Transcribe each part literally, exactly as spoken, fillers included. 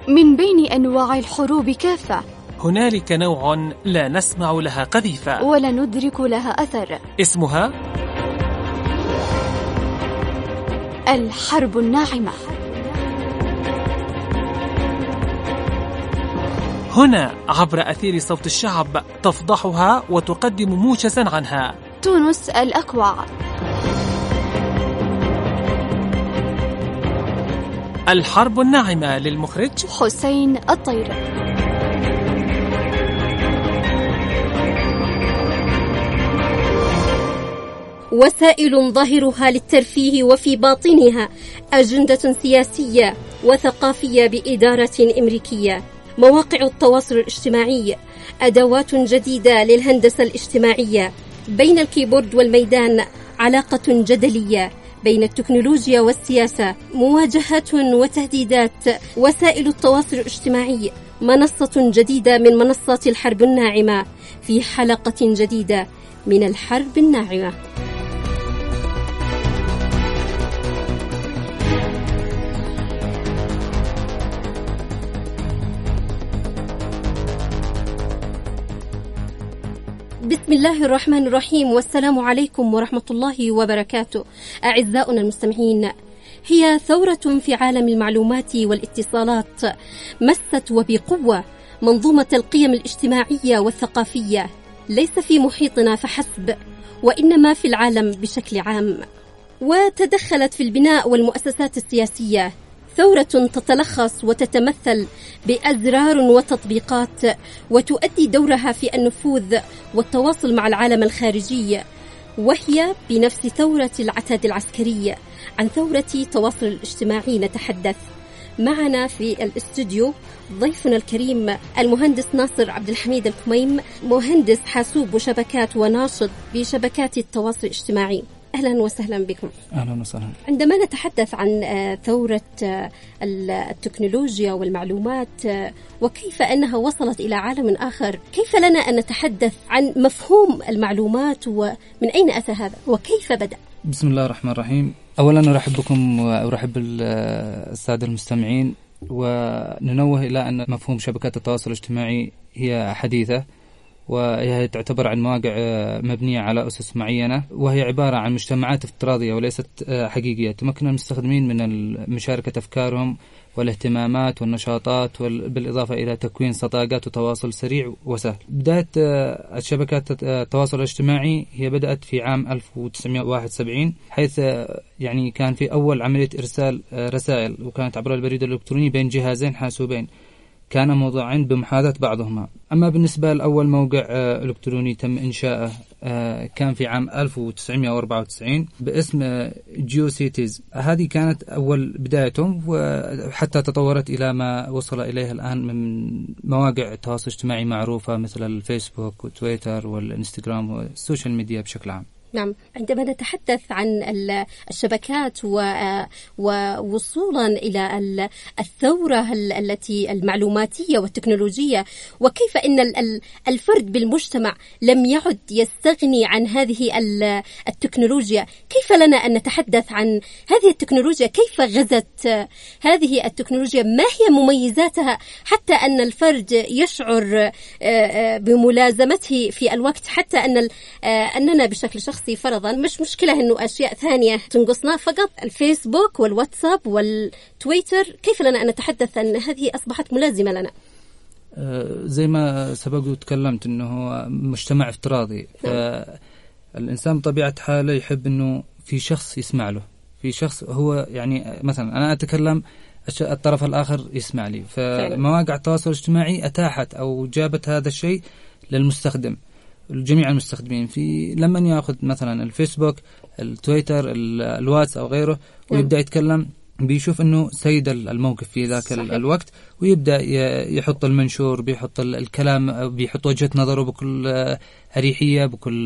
من بين أنواع الحروب كافة هنالك نوع لا نسمع لها قذيفة ولا ندرك لها أثر، اسمها الحرب الناعمة. هنا عبر أثير صوت الشعب تفضحها وتقدم موجزا عنها تونس الأكوع. الحرب الناعمة للمخرج حسين الطير. وسائل ظاهرها للترفيه وفي باطنها أجندة سياسية وثقافية بإدارة أمريكية. مواقع التواصل الاجتماعي أدوات جديدة للهندسة الاجتماعية. بين الكيبورد والميدان علاقة جدلية بين التكنولوجيا والسياسة، مواجهات وتهديدات. وسائل التواصل الاجتماعي منصة جديدة من منصات الحرب الناعمة في حلقة جديدة من الحرب الناعمة. بسم الله الرحمن الرحيم، والسلام عليكم ورحمة الله وبركاته. أعزائنا المستمعين، هي ثورة في عالم المعلومات والاتصالات مست وبقوة منظومة القيم الاجتماعية والثقافية، ليس في محيطنا فحسب وإنما في العالم بشكل عام، وتدخلت في البناء والمؤسسات السياسية. ثورة تتلخص وتتمثل بأزرار وتطبيقات، وتؤدي دورها في النفوذ والتواصل مع العالم الخارجي، وهي بنفس ثورة العتاد العسكري. عن ثورة التواصل الاجتماعي نتحدث. معنا في الاستوديو ضيفنا الكريم المهندس ناصر عبد الحميد الكميم، مهندس حاسوب وشبكات وناشط بشبكات التواصل الاجتماعي. أهلا وسهلا بكم. أهلا وسهلا. عندما نتحدث عن ثورة التكنولوجيا والمعلومات وكيف أنها وصلت إلى عالم آخر، كيف لنا أن نتحدث عن مفهوم المعلومات ومن أين أتى هذا وكيف بدأ؟ بسم الله الرحمن الرحيم. أولا أرحب بكم وأرحب بالسادة المستمعين، وننوه إلى أن مفهوم شبكات التواصل الاجتماعي هي حديثة، وهي تعتبر عن مواقع مبنية على أسس معينة، وهي عبارة عن مجتمعات افتراضية وليست حقيقية تمكن المستخدمين من مشاركة أفكارهم والاهتمامات والنشاطات، بالإضافة إلى تكوين صداقات وتواصل سريع وسهل. بداية الشبكات التواصل الاجتماعي هي بدأت في عام ألف وتسعمائة وواحد وسبعين، حيث يعني كان في أول عملية إرسال رسائل، وكانت عبر البريد الإلكتروني بين جهازين حاسوبين كان موضوعين بمحاذاة بعضهما. أما بالنسبة لأول موقع إلكتروني تم إنشاءه كان في عام ألف وتسعمائة وأربعة وتسعين باسم جيوسيتيز. هذه كانت أول بدايتهم، وحتى تطورت إلى ما وصل إليه الآن من مواقع التواصل الاجتماعي معروفة مثل الفيسبوك وتويتر والإنستغرام والسوشيال ميديا بشكل عام. نعم، عندما نتحدث عن الشبكات ووصولا إلى الثورة التي المعلوماتية والتكنولوجية، وكيف أن الفرد بالمجتمع لم يعد يستغني عن هذه التكنولوجيا، كيف لنا أن نتحدث عن هذه التكنولوجيا؟ كيف غزت هذه التكنولوجيا؟ ما هي مميزاتها حتى أن الفرد يشعر بملازمته في الوقت، حتى أن أننا بشكل شخصي فرضا مش مشكلة إنه أشياء ثانية تنقصنا، فقط الفيسبوك والواتساب والتويتر كيف لنا أن نتحدث أن هذه أصبحت ملازمة لنا؟ زي ما سبق وتكلمت إنه هو مجتمع افتراضي، فالإنسان بطبيعة حاله يحب إنه في شخص يسمع له، في شخص هو يعني مثلا أنا أتكلم الطرف الآخر يسمع لي. فمواقع التواصل الاجتماعي أتاحت أو جابت هذا الشيء للمستخدم، جميع المستخدمين. في لما ياخذ مثلا الفيسبوك، التويتر، الواتس أو غيره ويبدأ يتكلم، بيشوف أنه سيد الموقف في ذاك صحيح. الوقت، ويبدأ يحط المنشور، بيحط الكلام، بيحط وجهة نظره بكل أريحية، بكل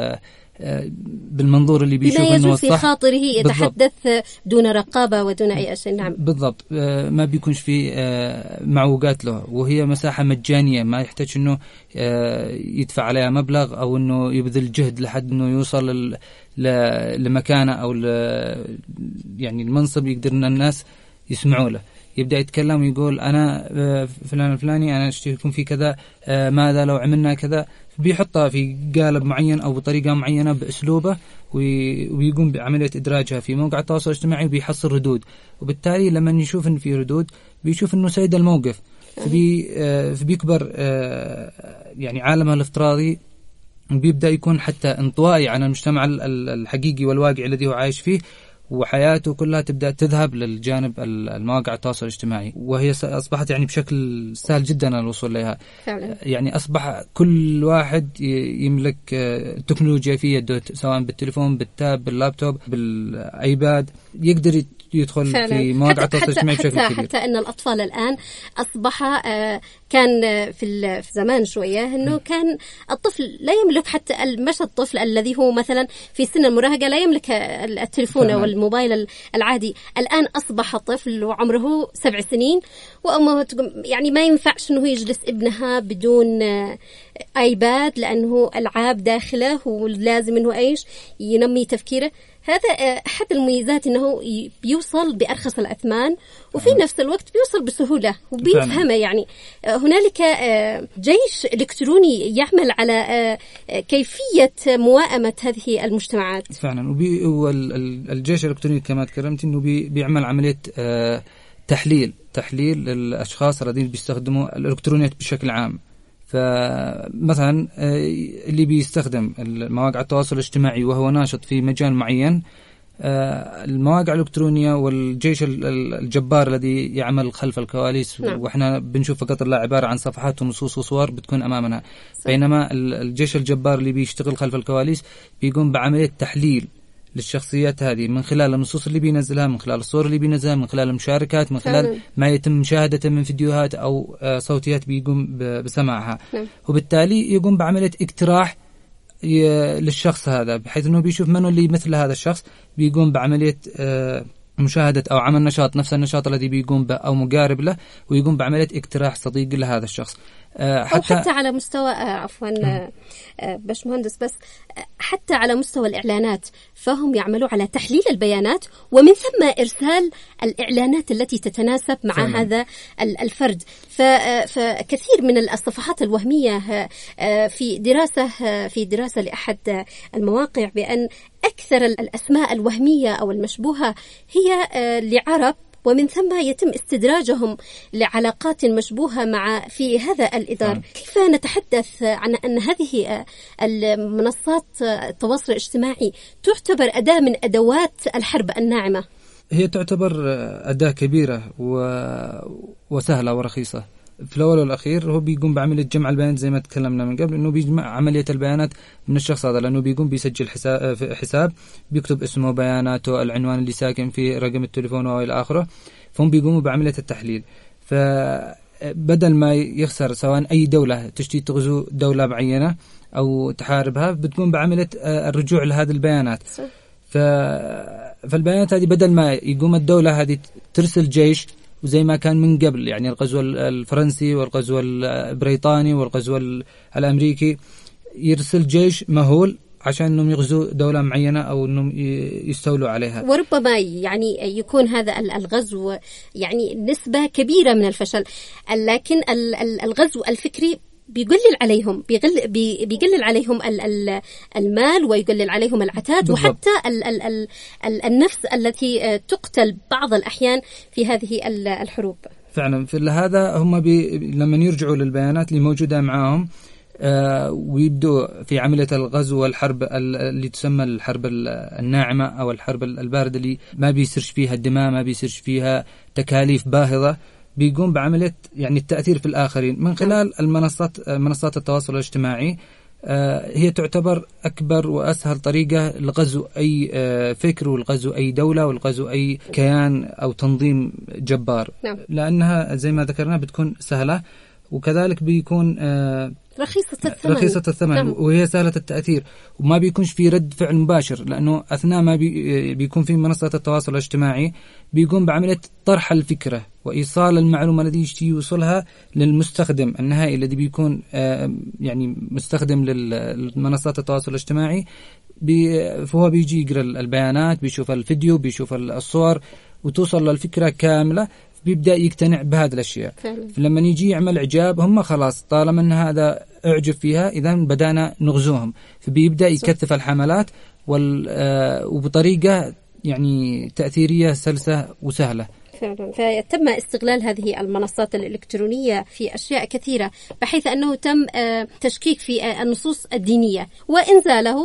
بالمنظور اللي بيشوف انه الصح، في خاطره يتحدث بالضبط. دون رقابة ودون أي شيء. نعم بالضبط. ما بيكونش في معوقات له، وهي مساحة مجانية ما يحتاج انه يدفع عليها مبلغ او انه يبذل جهد لحد انه يوصل لمكانه او يعني المنصب يقدر ان الناس يسمعوا له. يبدأ يتكلم ويقول أنا فلان الفلاني أنا أشترككم في كذا، ماذا لو عملنا كذا، بيحطها في قالب معين أو بطريقة معينة بأسلوبه، ويقوم بعملية إدراجها في موقع التواصل الاجتماعي وبيحصل ردود. وبالتالي لما يشوف إن في ردود بيشوف إنه سيد الموقف، فبي فبيكبر يعني عالمه الافتراضي، وبيبدأ يكون حتى انطوائي عن المجتمع الحقيقي والواقع الذي هو عايش فيه، وحياته كلها تبدأ تذهب للجانب المواقع التواصل الاجتماعي، وهي أصبحت يعني بشكل سهل جدا الوصول لها. فعلا. يعني أصبح كل واحد يملك تكنولوجيا في يده، سواء بالتليفون، بالتاب، باللابتوب، بالآيباد، يقدر يدخل فعلا. في مواقع التواصل الاجتماعي بشكل حتى كبير. حتى أن الأطفال الآن أصبح كان في زمان شوية أنه كان الطفل لا يملك، حتى مش الطفل الذي هو مثلا في سن المراهقة لا يملك التليفون أو الموبايل العادي. الآن أصبح طفل وعمره سبع سنين وأمه يعني ما ينفعش أنه يجلس ابنها بدون آيباد، لأنه ألعاب داخله ولازم أنه إيش ينمي تفكيره. هذا أحد المميزات، أنه بيوصل بأرخص الأثمان وفي نفس الوقت بيوصل بسهولة وبيفهمه. يعني هنالك جيش إلكتروني يعمل على كيفية موائمة هذه المجتمعات. فعلا. والجيش الإلكتروني كما تكلمت أنه بيعمل عملية تحليل تحليل للأشخاص الذين بيستخدموا الإلكترونيات بشكل عام. فمثلا اللي بيستخدم المواقع التواصل الاجتماعي وهو ناشط في مجال معين، المواقع الإلكترونية والجيش الجبار الذي يعمل خلف الكواليس، نعم. وإحنا بنشوف فقط لا عبارة عن صفحات ونصوص وصور بتكون أمامنا. صح. بينما الجيش الجبار اللي بيشتغل خلف الكواليس بيقوم بعملية تحليل للشخصيات هذه من خلال النصوص اللي بينزلها، من خلال الصور اللي بينزلها، من خلال المشاركات، من خلال فعلا. ما يتم مشاهدته من فيديوهات أو صوتيات بيقوم بسماعها. نعم. وبالتالي يقوم بعملية اقتراح للشخص هذا، بحيث أنه بيشوف منه اللي مثل هذا الشخص، بيقوم بعملية مشاهدة أو عمل نشاط نفس النشاط الذي بيقوم به أو مقارب له، ويقوم بعملية اقتراح صديق لهذا الشخص. حتى, أو حتى على مستوى عفوا باش مهندس بس حتى على مستوى الإعلانات، فهم يعملوا على تحليل البيانات ومن ثم إرسال الإعلانات التي تتناسب مع فعلا. هذا الفرد. فكثير من الصفحات الوهمية في دراسة في دراسة لأحد المواقع بأن أكثر الأسماء الوهمية أو المشبوهة هي لعرب، ومن ثم يتم استدراجهم لعلاقات مشبوهة مع في هذا الإطار. كيف نتحدث عن أن هذه المنصات التواصل الاجتماعي تعتبر أداة من أدوات الحرب الناعمة؟ هي تعتبر أداة كبيرة وسهلة ورخيصة. في الأول والأخير هو بيقوم بعملية جمع البيانات زي ما تكلمنا من قبل، إنه بيجمع عملية البيانات من الشخص هذا، لأنه بيقوم بيسجل حساب, حساب بيكتب اسمه، بياناته، العنوان اللي ساكن فيه، رقم التليفون وإلى آخره. فهم بيقوموا بعملية التحليل. فبدل ما يخسر سواء أي دولة تشتي تغزو دولة معينة أو تحاربها، بتقوم بعملية الرجوع لهذه البيانات. فالبيانات هذه بدل ما يقوم الدولة هذه ترسل جيش وزي ما كان من قبل، يعني الغزو الفرنسي والغزو البريطاني والغزو الأمريكي، يرسل جيش مهول عشان أنهم يغزوا دولة معينة أو أنهم يستولوا عليها. وربما يعني يكون هذا الغزو يعني نسبة كبيرة من الفشل، لكن الغزو الفكري بيقلل عليهم بيقلل, بيقلل عليهم المال ويقلل عليهم العتاد بالضبط. وحتى ال ال ال ال النفس التي تقتل بعض الأحيان في هذه الحروب. فعلا. في هذا هم بي لما يرجعوا للبيانات اللي موجودة معهم آه ويبدوا في عملية الغزو والحرب اللي تسمى الحرب الناعمة أو الحرب الباردة، اللي ما بيصيرش فيها الدماء، ما بيصيرش فيها تكاليف باهظة، بيقوم بعملية يعني التأثير في الآخرين من خلال المنصات منصات التواصل الاجتماعي. هي تعتبر أكبر وأسهل طريقة لغزو أي فكر والغزو أي دولة والغزو أي كيان أو تنظيم جبار. نعم. لأنها زي ما ذكرنا بتكون سهلة، وكذلك بيكون رخيصة الثمن, رخيصة الثمن نعم. وهي سهلة التأثير، وما بيكونش في رد فعل مباشر، لأنه أثناء ما بي بيكون في منصات التواصل الاجتماعي بيقوم بعملية طرح الفكرة وإيصال المعلومة التي يشتي يوصلها للمستخدم النهائي الذي بيكون يعني مستخدم للمنصات التواصل الاجتماعي. فهو بيجي يقرأ البيانات، بيشوف الفيديو، بيشوف الصور، وتوصل للفكرة كاملة. بيبدأ يقتنع بهذه الأشياء. فعلا. لما يجي يعمل إعجاب هم خلاص طالما أن هذا أعجب فيها إذا بدأنا نغزوهم، فبيبدأ يكثف الحملات وال وبطريقة يعني تأثيرية سلسة وسهلة. فعلا. فتم استغلال هذه المنصات الإلكترونية في أشياء كثيرة، بحيث أنه تم تشكيك في النصوص الدينية وإنزاله،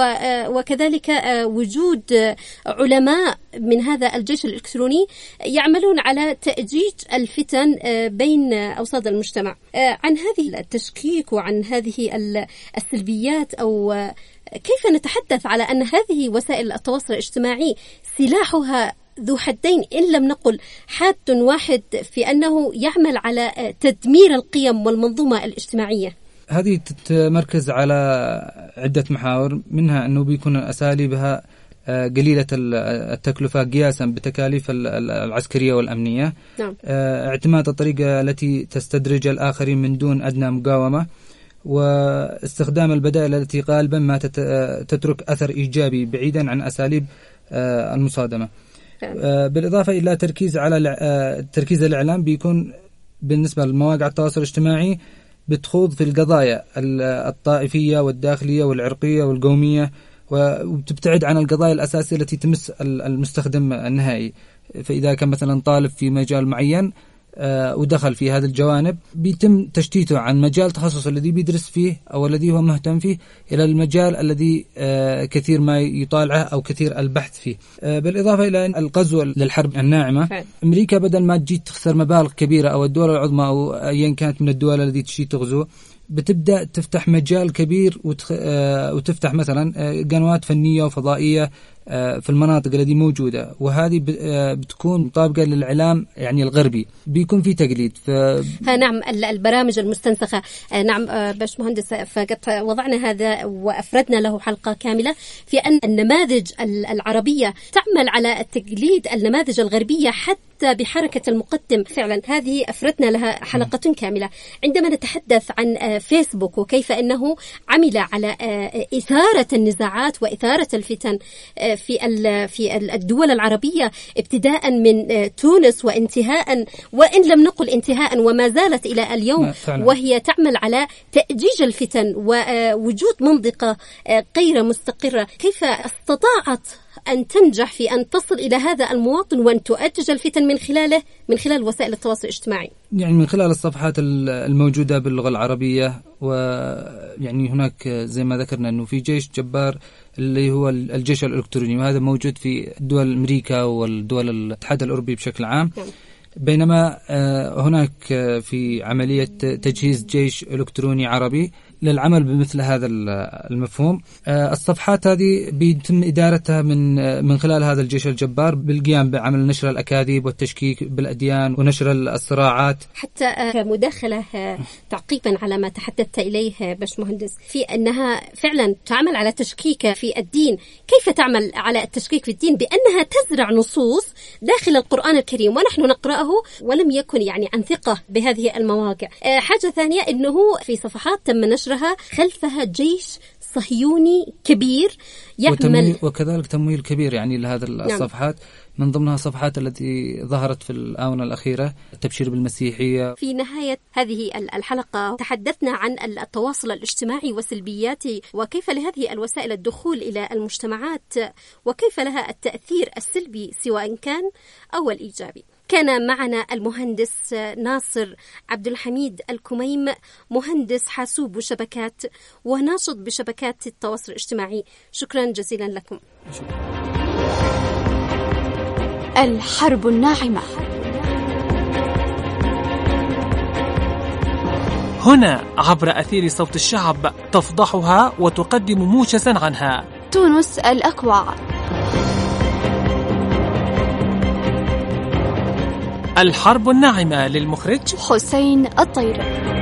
وكذلك وجود علماء من هذا الجيش الإلكتروني يعملون على تأجيج الفتن بين أوساط المجتمع. عن هذه التشكيك وعن هذه السلبيات، أو كيف نتحدث على أن هذه وسائل التواصل الاجتماعي سلاحها ذو حدين، إن لم نقل حاد واحد، في أنه يعمل على تدمير القيم والمنظومة الاجتماعية؟ هذه تتمركز على عدة محاور، منها أنه بيكون أساليبها قليلة التكلفة قياسا بتكاليف العسكرية والأمنية. نعم. اعتماد الطريقة التي تستدرج الآخرين من دون أدنى مقاومة، واستخدام البدائل التي غالبا ما تترك أثر إيجابي بعيدا عن أساليب المصادمة. بالإضافة إلى تركيز على تركيز الإعلام بيكون بالنسبة لمواقع التواصل الاجتماعي بتخوض في القضايا الطائفية والداخلية والعرقية والقومية، وتبتعد عن القضايا الأساسية التي تمس المستخدم النهائي. فإذا كان مثلا طالب في مجال معين ودخل في هذه الجوانب بيتم تشتيته عن مجال تخصص الذي بيدرس فيه أو الذي هو مهتم فيه إلى المجال الذي كثير ما يطالعه أو كثير البحث فيه. بالإضافة إلى الغزو للحرب الناعمة، أمريكا بدل ما تجي تخسر مبالغ كبيرة أو الدول العظمى أو أيا كانت من الدول التي تجي تغزو، بتبدأ تفتح مجال كبير وتخ... وتفتح مثلا قنوات فنية وفضائية في المناطق التي موجودة، وهذه بتكون مطابقة للإعلام يعني الغربي، بيكون في تقليد. ف... نعم، البرامج المستنسخة. نعم باش مهندس، فقد وضعنا هذا وأفردنا له حلقة كاملة في أن النماذج العربية تعمل على تقليد النماذج الغربية حتى بحركة المقدم. فعلا هذه أفردنا لها حلقة كاملة. عندما نتحدث عن فيسبوك وكيف أنه عمل على إثارة النزاعات وإثارة الفتن في في الدول العربية، ابتداء من تونس وانتهاء، وإن لم نقل انتهاء وما زالت إلى اليوم، وهي تعمل على تأجيج الفتن ووجود منطقة غير مستقرة. كيف استطاعت أن تنجح في أن تصل إلى هذا المواطن وأن تؤجج الفتن من خلاله من خلال وسائل التواصل الاجتماعي؟ يعني من خلال الصفحات الموجودة باللغة العربية، ويعني هناك زي ما ذكرنا أنه في جيش جبار اللي هو الجيش الإلكتروني، وهذا موجود في دول أمريكا والدول الاتحاد الأوروبي بشكل عام. بينما هناك في عملية تجهيز جيش إلكتروني عربي للعمل بمثل هذا المفهوم. الصفحات هذه بيتم إدارتها من من خلال هذا الجيش الجبار بالقيام بعمل نشر الأكاذيب والتشكيك بالأديان ونشر الصراعات. حتى مداخلة تعقيبا على ما تحدثت إليه باش مهندس، في أنها فعلا تعمل على تشكيك في الدين. كيف تعمل على التشكيك في الدين؟ بأنها تزرع نصوص داخل القرآن الكريم ونحن نقرأه ولم يكن يعني عن ثقة بهذه المواقع. حاجة ثانية أنه في صفحات تم نشر خلفها جيش صهيوني كبير يعمل، وكذلك تمويل كبير يعني لهذه الصفحات. نعم. من ضمنها الصفحات التي ظهرت في الآونة الأخيرة التبشير بالمسيحية. في نهاية هذه الحلقة تحدثنا عن التواصل الاجتماعي وسلبياته، وكيف لهذه الوسائل الدخول إلى المجتمعات، وكيف لها التأثير السلبي سواء كان أو الإيجابي. كان معنا المهندس ناصر عبد الحميد الكميم، مهندس حاسوب وشبكات وناشط بشبكات التواصل الاجتماعي. شكرا جزيلا لكم. شكرا. الحرب الناعمة هنا عبر أثير صوت الشعب، تفضحها وتقدم موجزا عنها تونس الأكوع. الحرب الناعمة للمخرج حسين الطير.